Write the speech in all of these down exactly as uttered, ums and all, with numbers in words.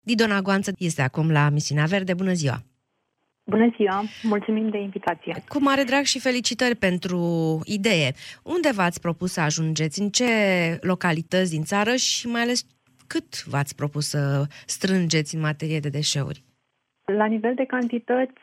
Didona Goanță este acum la Misiunea Verde. Bună ziua! Bună ziua! Mulțumim de invitație! Cu mare drag și felicitări pentru idee. Unde v-ați propus să ajungeți? În ce localități din țară și mai ales cât v-ați propus să strângeți în materie de deșeuri? La nivel de cantități,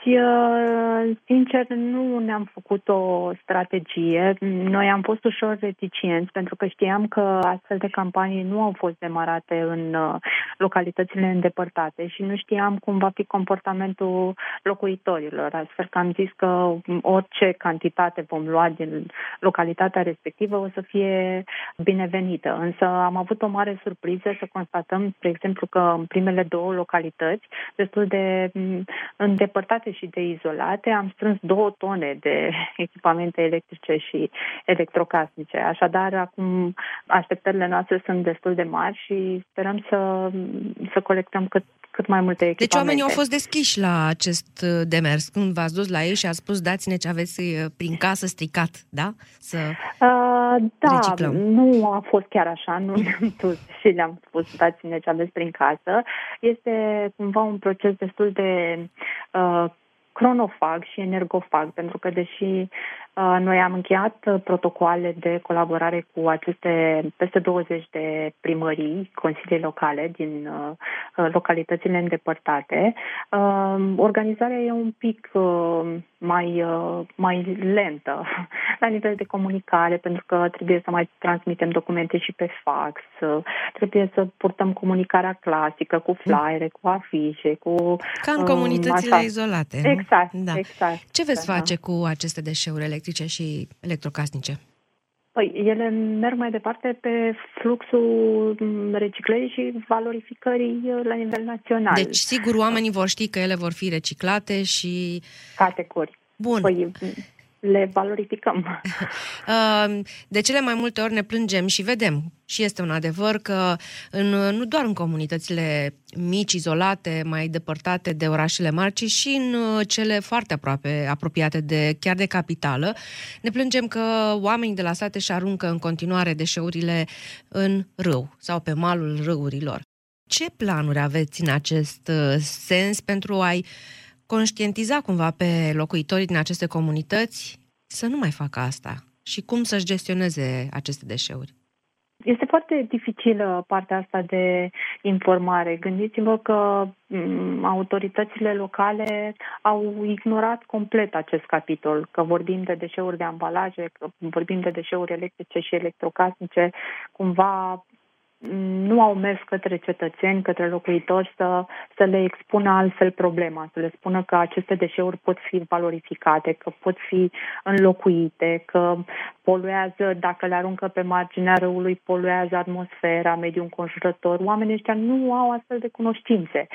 sincer, nu ne-am făcut o strategie. Noi am fost ușor reticenți pentru că știam că astfel de campanii nu au fost demarate în localitățile îndepărtate și nu știam cum va fi comportamentul locuitorilor. Astfel că am zis că orice cantitate vom lua din localitatea respectivă o să fie binevenită. Însă am avut o mare surpriză să constatăm, spre exemplu, că în primele două localități, destul de îndepărtate și de izolate, am strâns două tone de echipamente electrice și electrocasnice. Așadar, acum așteptările noastre sunt destul de mari și sperăm să, să colectăm cât, cât mai multe echipamente. Deci oamenii au fost deschiși la acest demers. Când v-ați dus la ei și ați spus dați-ne ce aveți prin casă stricat, da? Să uh, da, reciclăm. Nu a fost chiar așa, nu ne-am dus și le-am spus dați-ne ce aveți prin casă. Este cumva un proces destul de uh, cronofag și energofag, pentru că deși uh, noi am încheiat uh, protocoale de colaborare cu aceste peste douăzeci de primării, consilii locale din uh, localitățile îndepărtate, uh, organizarea e un pic uh, mai, uh, mai lentă la nivel de comunicare, pentru că trebuie să mai transmitem documente și pe fax, uh, trebuie să purtăm comunicarea clasică cu flyere, cu afișe, cu... Ca în comunitățile așa. izolate. Exact, da. exact. Ce veți da. face cu aceste deșeuri electrice și electrocasnice? Păi, ele merg mai departe pe fluxul reciclării și valorificării la nivel național. Deci, sigur, oamenii vor ști că ele vor fi reciclate și... Categoric. Bun. Păi, le valorificăm. De cele mai multe ori ne plângem și vedem, și este un adevăr, că în, nu doar în comunitățile mici, izolate, mai depărtate de orașele mari, ci și în cele foarte aproape, apropiate de chiar de capitală, ne plângem că oamenii de la sate își aruncă în continuare deșeurile în râu sau pe malul râurilor. Ce planuri aveți în acest sens pentru a-i conștientiza cumva pe locuitorii din aceste comunități să nu mai facă asta și cum să-și gestioneze aceste deșeuri? Este foarte dificilă partea asta de informare. Gândiți-vă că m, autoritățile locale au ignorat complet acest capitol, că vorbim de deșeuri de ambalaje, că vorbim de deșeuri electrice și electrocasnice, cumva nu au mers către cetățeni, către locuitori să, să le expună altfel problema, să le spună că aceste deșeuri pot fi valorificate, că pot fi înlocuite, că poluează, dacă le aruncă pe marginea râului, poluează atmosfera, mediul înconjurător. Oamenii ăștia nu au astfel de cunoștințe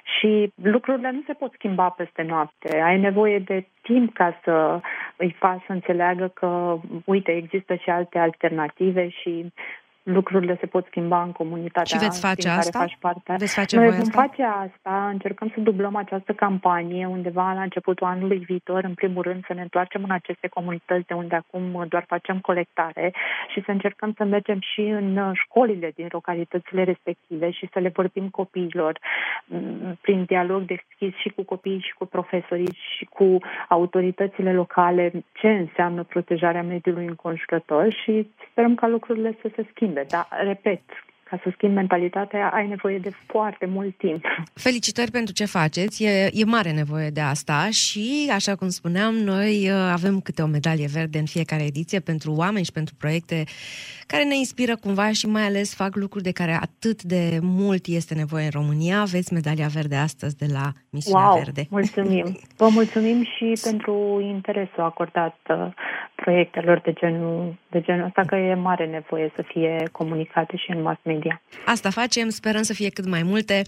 și lucrurile nu se pot schimba peste noapte. Ai nevoie de timp ca să îi faci să înțeleagă că, uite, există și alte alternative și lucrurile se pot schimba în comunitatea și veți face din asta? care faci parte. Veți face Noi voi vom asta? face asta, încercăm să dublăm această campanie undeva la începutul anului viitor, în primul rând să ne întoarcem în aceste comunități de unde acum doar facem colectare și să încercăm să mergem și în școlile din localitățile respective și să le vorbim copiilor prin dialog deschis și cu copiii și cu profesorii și cu autoritățile locale ce înseamnă protejarea mediului înconjurător și sperăm ca lucrurile să se schimbe. Dar, repet, ca să schimbi mentalitatea, ai nevoie de foarte mult timp. Felicitări pentru ce faceți, e, e mare nevoie de asta și, așa cum spuneam, noi avem câte o medalie verde în fiecare ediție pentru oameni și pentru proiecte care ne inspiră cumva și mai ales fac lucruri de care atât de mult este nevoie în România. Aveți medalia verde astăzi de la Misiunea wow, Verde. Mulțumim! Vă mulțumim și pentru interesul acordat proiectelor de genul, de genul ăsta, că e mare nevoie să fie comunicate și în mass media. Asta facem, sperăm să fie cât mai multe.